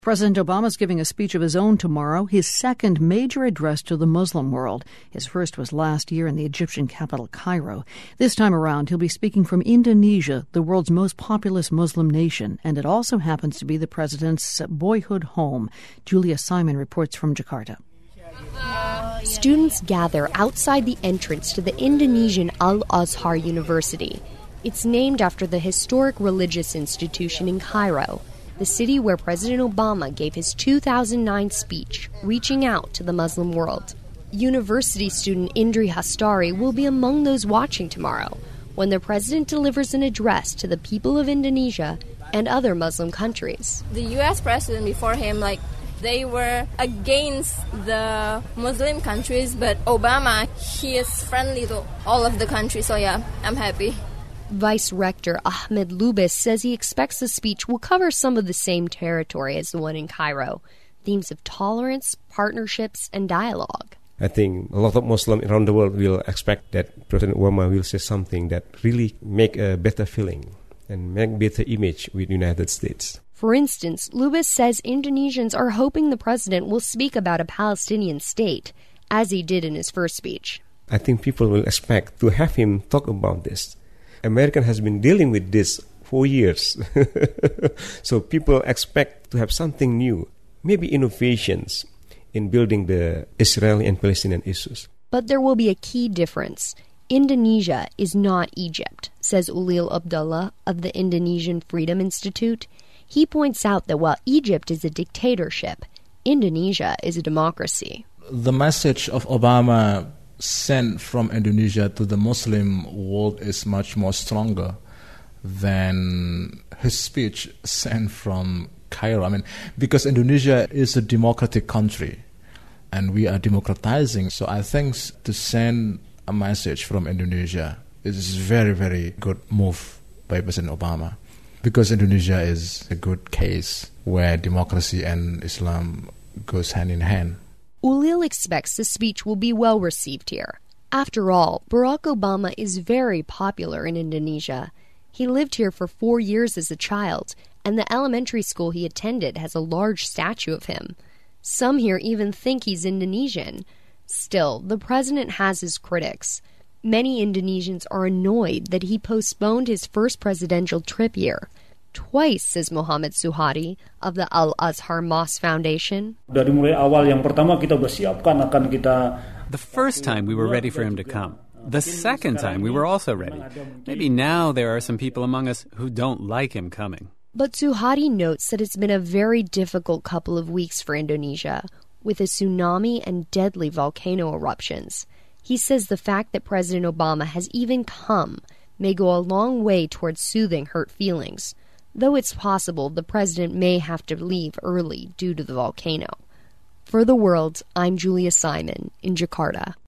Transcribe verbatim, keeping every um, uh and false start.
President Obama is giving a speech of his own tomorrow, his second major address to the Muslim world. His first was last year in the Egyptian capital, Cairo. This time around, he'll be speaking from Indonesia, the world's most populous Muslim nation, and it also happens to be the president's boyhood home. Julia Simon reports from Jakarta. Students gather outside the entrance to the Indonesian Al-Azhar University. It's named after the historic religious institution in Cairo, the city where President Obama gave his two thousand nine speech, reaching out to the Muslim world. University student Indri Hastari will be among those watching tomorrow when the president delivers an address to the people of Indonesia and other Muslim countries. The U S president before him, like, they were against the Muslim countries, but Obama, he is friendly to all of the countries, so yeah, I'm happy. Vice Rector Ahmed Lubis says he expects the speech will cover some of the same territory as the one in Cairo, themes of tolerance, partnerships, and dialogue. I think a lot of Muslims around the world will expect that President Obama will say something that really make a better feeling and make better image with the United States. For instance, Lubis says Indonesians are hoping the president will speak about a Palestinian state, as he did in his first speech. I think people will expect to have him talk about this. America has been dealing with this for years. So people expect to have something new, maybe innovations in building the Israeli and Palestinian issues. But there will be a key difference. Indonesia is not Egypt, says Ulil Abdullah of the Indonesian Freedom Institute. He points out that while Egypt is a dictatorship, Indonesia is a democracy. The message of Obama sent from Indonesia to the Muslim world is much more stronger than his speech sent from Cairo. I mean, because Indonesia is a democratic country and we are democratizing. So I think to send a message from Indonesia is a very, very good move by President Obama, because Indonesia is a good case where democracy and Islam goes hand in hand. Ulil expects the speech will be well received here. After all, Barack Obama is very popular in Indonesia. He lived here for four years as a child, and the elementary school he attended has a large statue of him. Some here even think he's Indonesian. Still, the president has his critics. Many Indonesians are annoyed that he postponed his first presidential trip here. Twice, says Muhammad Suhadi of the Al-Azhar Mosque Foundation. The first time we were ready for him to come. The second time we were also ready. Maybe now there are some people among us who don't like him coming. But Suhadi notes that it's been a very difficult couple of weeks for Indonesia, with a tsunami and deadly volcano eruptions. He says the fact that President Obama has even come may go a long way towards soothing hurt feelings, though it's possible the president may have to leave early due to the volcano. For The World, I'm Julia Simon in Jakarta.